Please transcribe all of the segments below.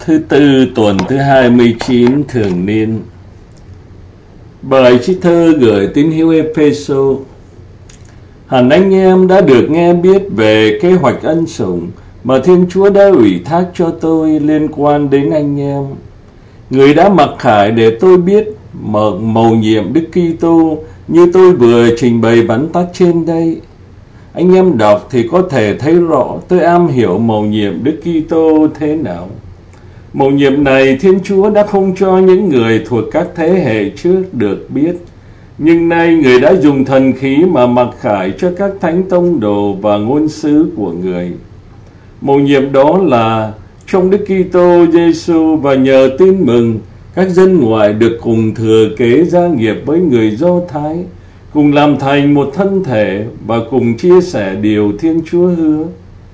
Thứ tư tuần thứ 29 thường niên. Bài trích thơ gửi tín hữu Epheso. Hẳn anh em đã được nghe biết về kế hoạch ân sủng mà Thiên Chúa đã ủy thác cho tôi liên quan đến anh em. Người đã mặc khải để tôi biết mầu nhiệm Đức Kitô như tôi vừa trình bày vắn tắt trên đây. Anh em đọc thì có thể thấy rõ tôi am hiểu mầu nhiệm Đức Kitô thế nào. Mầu nhiệm này Thiên Chúa đã không cho những người thuộc các thế hệ trước được biết, nhưng nay Người đã dùng thần khí mà mặc khải cho các thánh tông đồ và ngôn sứ của Người. Mầu nhiệm đó là trong Đức Kitô Giêsu và nhờ tin mừng, các dân ngoại được cùng thừa kế gia nghiệp với người Do Thái, cùng làm thành một thân thể và cùng chia sẻ điều Thiên Chúa hứa.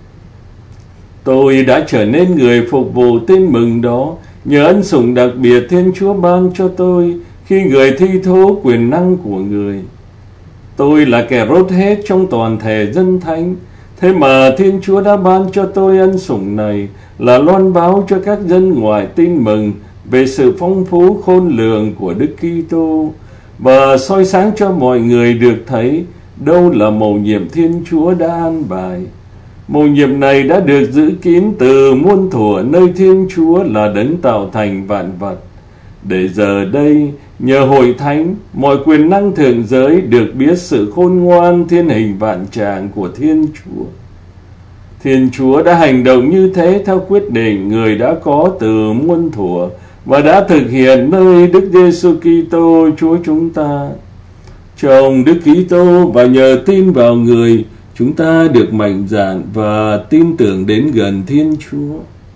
Tôi đã trở nên người phục vụ tin mừng đó nhờ ân sủng đặc biệt Thiên Chúa ban cho tôi khi Người thi thố quyền năng của Người. Tôi là kẻ rốt hết trong toàn thể dân thánh, thế mà Thiên Chúa đã ban cho tôi ân sủng này là loan báo cho các dân ngoại tin mừng về sự phong phú khôn lường của Đức Kitô và soi sáng cho mọi người được thấy đâu là mầu nhiệm Thiên Chúa đã an bài. Mầu nhiệm này đã được giữ kín từ muôn thuở nơi Thiên Chúa là đấng tạo thành vạn vật. Để giờ đây, nhờ hội thánh, mọi quyền năng thượng giới được biết sự khôn ngoan thiên hình vạn trạng của Thiên Chúa. Thiên Chúa đã hành động như thế theo quyết định Người đã có từ muôn thuở và đã thực hiện nơi Đức Giêsu Kitô Chúa chúng ta. Trong Đức Kitô và nhờ tin vào Người, chúng ta được mạnh dạn và tin tưởng đến gần Thiên Chúa.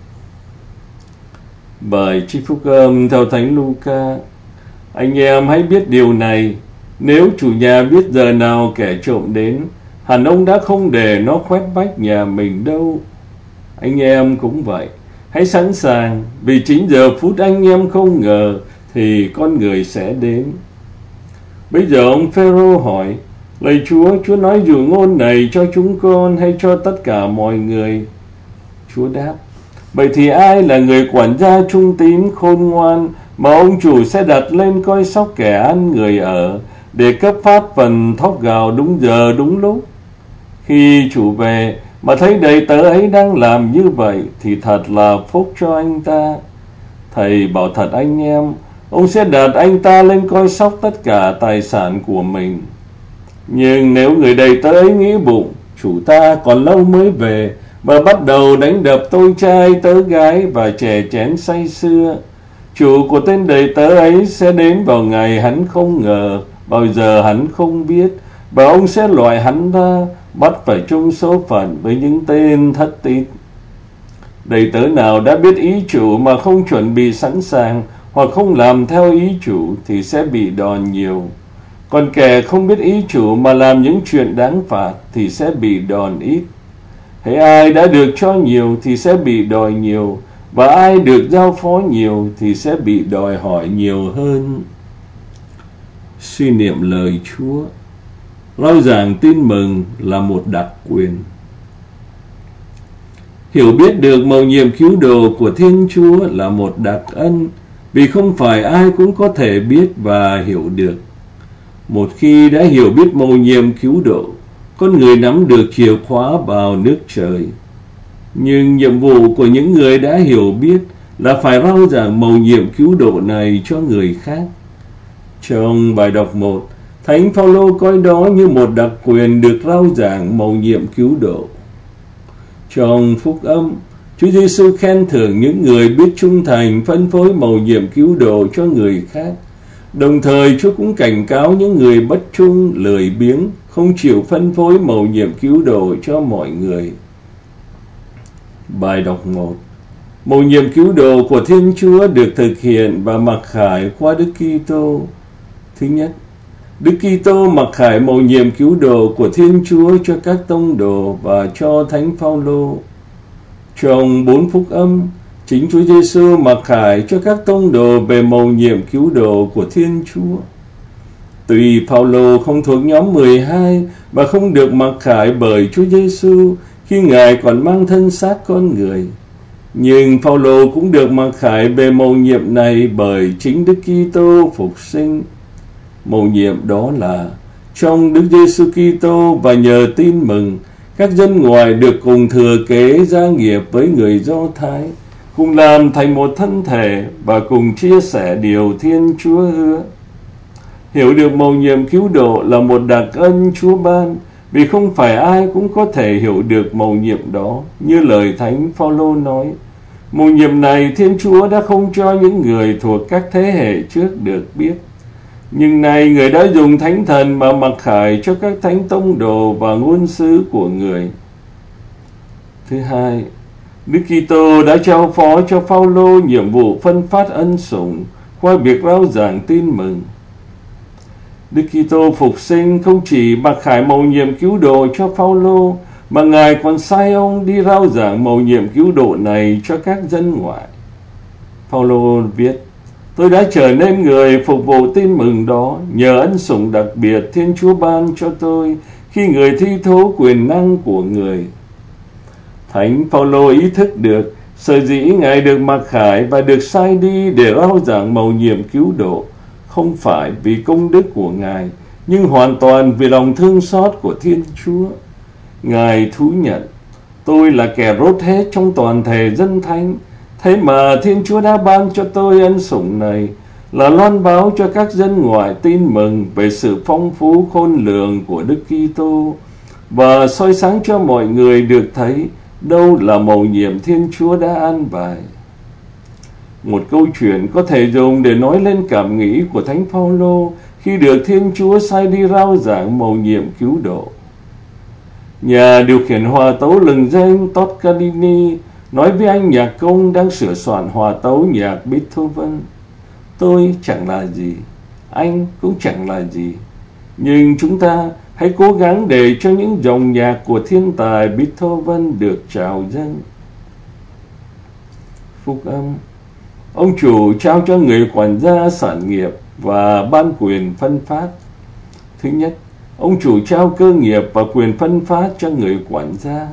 Bài trích phúc âm theo Thánh Luca. Anh em hãy biết điều này, nếu chủ nhà biết giờ nào kẻ trộm đến, hẳn ông đã không để nó khoét vách nhà mình đâu. Anh em cũng vậy, hãy sẵn sàng, vì chính giờ phút anh em không ngờ thì con người sẽ đến. Bây giờ ông Phêrô hỏi: Lạy Chúa, Chúa nói dụ ngôn này cho chúng con hay cho tất cả mọi người? Chúa đáp: Vậy thì ai là người quản gia trung tín khôn ngoan mà ông chủ sẽ đặt lên coi sóc kẻ ăn người ở, để cấp phát phần thóc gạo đúng giờ đúng lúc? Khi chủ về mà thấy đầy tớ ấy đang làm như vậy thì thật là phúc cho anh ta. Thầy bảo thật anh em, ông sẽ đặt anh ta lên coi sóc tất cả tài sản của mình. Nhưng nếu người đầy tớ ấy nghĩ bụng, chủ ta còn lâu mới về, và bắt đầu đánh đập tôi trai tớ gái và chè chén say sưa, chủ của tên đầy tớ ấy sẽ đến vào ngày hắn không ngờ, bao giờ hắn không biết, và ông sẽ loại hắn ra, bắt phải chung số phận với những tên thất tín. Đầy tớ nào đã biết ý chủ mà không chuẩn bị sẵn sàng hoặc không làm theo ý chủ thì sẽ bị đòn nhiều. Còn kẻ không biết ý chủ mà làm những chuyện đáng phạt thì sẽ bị đòn ít. Hễ ai đã được cho nhiều thì sẽ bị đòi nhiều, và ai được giao phó nhiều thì sẽ bị đòi hỏi nhiều hơn. Suy niệm lời Chúa. Rao giảng tin mừng là một đặc quyền. Hiểu biết được mầu nhiệm cứu độ của Thiên Chúa là một đặc ân, vì không phải ai cũng có thể biết và hiểu được. Một khi đã hiểu biết mầu nhiệm cứu độ, con người nắm được chìa khóa vào nước trời. Nhưng nhiệm vụ của những người đã hiểu biết là phải rao giảng mầu nhiệm cứu độ này cho người khác. Trong bài đọc 1, Thánh Phaolô coi đó như một đặc quyền được rao giảng mầu nhiệm cứu độ. Trong phúc âm, Chúa Giêsu khen thưởng những người biết trung thành phân phối mầu nhiệm cứu độ cho người khác. Đồng thời Chúa cũng cảnh cáo những người bất trung, lười biếng, không chịu phân phối mầu nhiệm cứu độ cho mọi người. Bài đọc 1. Mầu nhiệm cứu độ của Thiên Chúa được thực hiện và mặc khải qua Đức Kitô. Thứ nhất, Đức Kitô mặc khải mầu nhiệm cứu độ của Thiên Chúa cho các tông đồ và cho Thánh Phaolô. Trong 4 phúc âm, chính Chúa Giêsu mặc khải cho các tông đồ về mầu nhiệm cứu độ của Thiên Chúa. Tuy Phaolô không thuộc nhóm 12 và không được mặc khải bởi Chúa Giêsu khi Ngài còn mang thân xác con người, Nhưng Phaolô cũng được mặc khải về mầu nhiệm này bởi chính Đức Kitô phục sinh. Mầu nhiệm đó là trong Đức Giêsu Kitô và nhờ tin mừng, các dân ngoại được cùng thừa kế gia nghiệp với người Do Thái, cùng làm thành một thân thể và cùng chia sẻ điều Thiên Chúa hứa. Hiểu được mầu nhiệm cứu độ là một đặc ân Chúa ban, vì không phải ai cũng có thể hiểu được mầu nhiệm đó. Như lời Thánh Phaolô nói, mầu nhiệm này Thiên Chúa đã không cho những người thuộc các thế hệ trước được biết. Nhưng nay người đã dùng Thánh Thần mà mặc khải cho các thánh tông đồ và ngôn sứ của người. Thứ hai, Đức Kitô đã trao phó cho Phaolô nhiệm vụ phân phát ân sủng qua việc rao giảng tin mừng. Đức Kitô phục sinh không chỉ mặc khải mầu nhiệm cứu độ cho Phaolô, mà Ngài còn sai ông đi rao giảng mầu nhiệm cứu độ này cho các dân ngoại. Phaolô viết: Tôi đã trở nên người phục vụ tin mừng đó nhờ ân sủng đặc biệt Thiên Chúa ban cho tôi khi người thi thố quyền năng của người. Thánh Phaolô ý thức được sở dĩ Ngài được mặc khải và được sai đi để rao giảng mầu nhiệm cứu độ không phải vì công đức của Ngài, nhưng hoàn toàn vì lòng thương xót của Thiên Chúa. Ngài thú nhận: Tôi là kẻ rốt hết trong toàn thể dân thánh, thế mà Thiên Chúa đã ban cho tôi ân sủng này là loan báo cho các dân ngoại tin mừng về sự phong phú khôn lường của Đức Kitô và soi sáng cho mọi người được thấy đâu là mầu nhiệm Thiên Chúa đã an bài. Một câu chuyện có thể dùng để nói lên cảm nghĩ của Thánh Phaolô khi được Thiên Chúa sai đi rao giảng mầu nhiệm cứu độ. Nhà điều khiển hòa tấu lừng danh Toscanini nói với anh nhạc công đang sửa soạn hòa tấu nhạc Beethoven: Tôi chẳng là gì, anh cũng chẳng là gì, nhưng chúng ta hãy cố gắng để cho những dòng nhạc của thiên tài Beethoven được trào dâng. Phúc âm. Ông chủ trao cho người quản gia sản nghiệp và ban quyền phân phát. Thứ nhất, ông chủ trao cơ nghiệp và quyền phân phát cho người quản gia.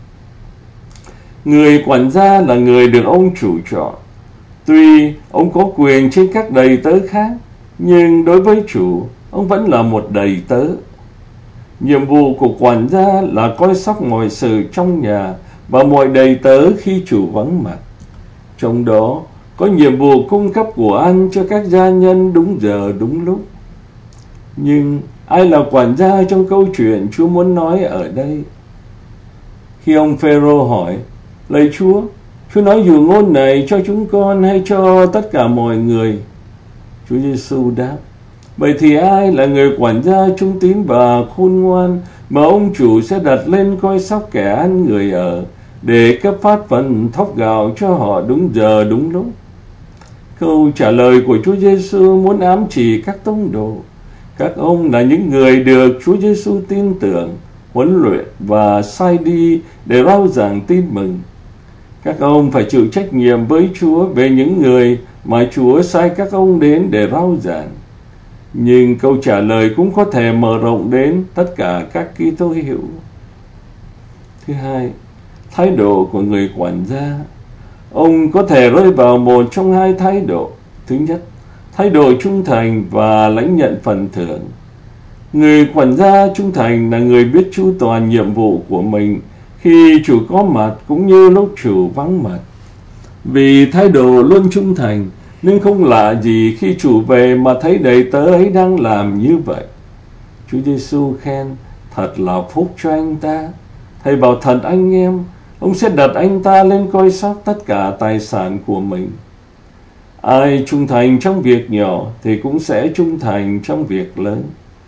Người quản gia là người được ông chủ chọn. Tuy ông có quyền trên các đầy tớ khác, nhưng đối với chủ, ông vẫn là một đầy tớ. Nhiệm vụ của quản gia là coi sóc mọi sự trong nhà và mọi đầy tớ khi chủ vắng mặt. Trong đó có nhiệm vụ cung cấp của ăn cho các gia nhân đúng giờ đúng lúc. Nhưng ai là quản gia trong câu chuyện Chúa muốn nói ở đây? Khi ông Phêrô hỏi: Lạy Chúa, Chúa nói dụ ngôn này cho chúng con hay cho tất cả mọi người? Chúa Giêsu đáp: Vậy thì ai là người quản gia trung tín và khôn ngoan mà ông chủ sẽ đặt lên coi sóc kẻ ăn người ở, để cấp phát phần thóc gạo cho họ đúng giờ đúng lúc? Câu trả lời của Chúa Giêsu muốn ám chỉ các tông đồ. Các ông là những người được Chúa Giêsu tin tưởng, huấn luyện và sai đi để rao giảng tin mừng. Các ông phải chịu trách nhiệm với Chúa về những người mà Chúa sai các ông đến để rao giảng. Nhưng câu trả lời cũng có thể mở rộng đến tất cả các Kitô hữu. Thứ hai, thái độ của người quản gia. Ông có thể rơi vào một trong hai thái độ. Thứ nhất, thái độ trung thành và lãnh nhận phần thưởng. Người quản gia trung thành là người biết chu toàn nhiệm vụ của mình khi chủ có mặt cũng như lúc chủ vắng mặt. Vì thái độ luôn trung thành nên không lạ gì khi chủ về mà thấy đầy tớ ấy đang làm như vậy. Chúa Giêsu khen: Thật là phúc cho anh ta. Thầy bảo thật anh em, ông sẽ đặt anh ta lên coi sóc tất cả tài sản của mình. Ai trung thành trong việc nhỏ thì cũng sẽ trung thành trong việc lớn.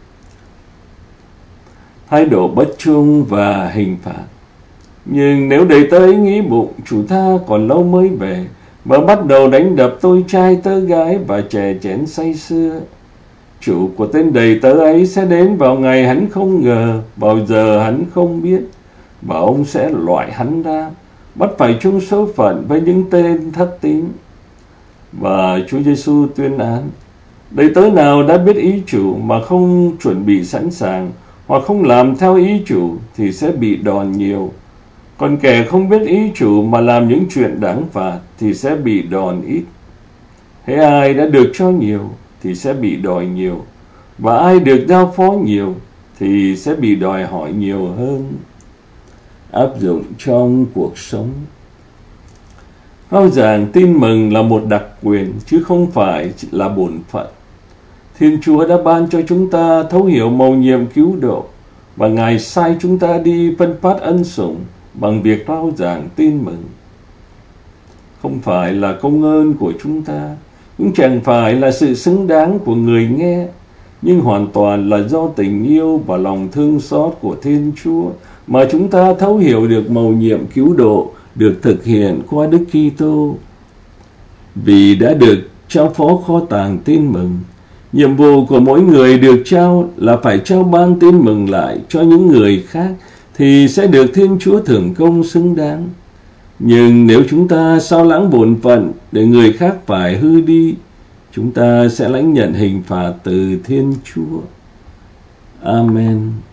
Thái độ bất trung và hình phạt. Nhưng nếu đầy tớ ấy nghĩ bụng chủ ta còn lâu mới về, và bắt đầu đánh đập tôi trai tớ gái và chè chén say sưa, chủ của tên đầy tớ ấy sẽ đến vào ngày hắn không ngờ, vào giờ hắn không biết, và ông sẽ loại hắn ra, bắt phải chung số phận với những tên thất tín. Và Chúa Giêsu tuyên án: Đầy tớ nào đã biết ý chủ mà không chuẩn bị sẵn sàng, hoặc không làm theo ý chủ, thì sẽ bị đòn nhiều. Còn kẻ không biết ý chủ mà làm những chuyện đáng phạt thì sẽ bị đòn ít. Hễ ai đã được cho nhiều thì sẽ bị đòi nhiều, và ai được giao phó nhiều thì sẽ bị đòi hỏi nhiều hơn. Áp dụng trong cuộc sống. Rao giảng tin mừng là một đặc quyền chứ không phải là bổn phận. Thiên Chúa đã ban cho chúng ta thấu hiểu mầu nhiệm cứu độ, và Ngài sai chúng ta đi phân phát ân sủng bằng việc rao giảng tin mừng. Không phải là công ơn của chúng ta, cũng chẳng phải là sự xứng đáng của người nghe, nhưng hoàn toàn là do tình yêu và lòng thương xót của Thiên Chúa mà chúng ta thấu hiểu được mầu nhiệm cứu độ được thực hiện qua Đức Kitô. Vì đã được trao phó kho tàng tin mừng, nhiệm vụ của mỗi người được trao là phải trao ban tin mừng lại cho những người khác thì sẽ được Thiên Chúa thưởng công xứng đáng. Nhưng nếu chúng ta sao lãng bổn phận để người khác phải hư đi, chúng ta sẽ lãnh nhận hình phạt từ Thiên Chúa. Amen.